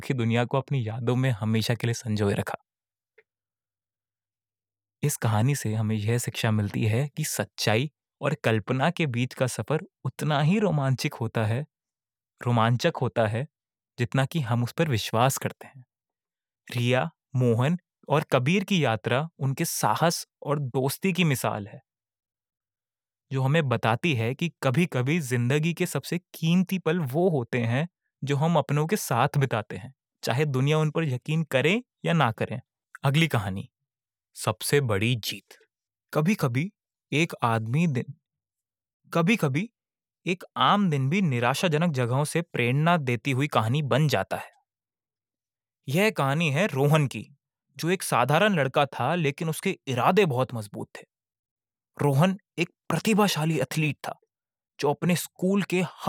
की दुनिया को अपनी यादों में हमेशा के लिए संजोए रखा। इस कहानी से हमें यह शिक्षा मिलती है कि सच्चाई और कल्पना के बीच का सफर उतना ही रोमांचक होता है जितना कि हम उस पर विश्वास करते हैं। रिया, मोहन और कबीर की यात्रा उनके साहस और दोस्ती की मिसाल है, जो हमें बताती है कि कभी-कभी जिंदगी के सबसे कीमती पल वो होते हैं जो हम अपनों के साथ बिताते हैं, चाहे दुनिया उन पर यकीन करे या ना करे। अगली कहानी, सबसे बड़ी जीत। कभी-कभी एक आदमी दिन कभी-कभी एक आम दिन भी निराशाजनक जगहों से प्रेरणा देती हुई कहानी बन जाता है। यह कहानी है रोहन की, जो एक साधारण लड़का था लेकिन उसके इरादे बहुत मजबूत थे। रोहन एक प्रतिभाशाली एथलीट था जो अपने स्कूल के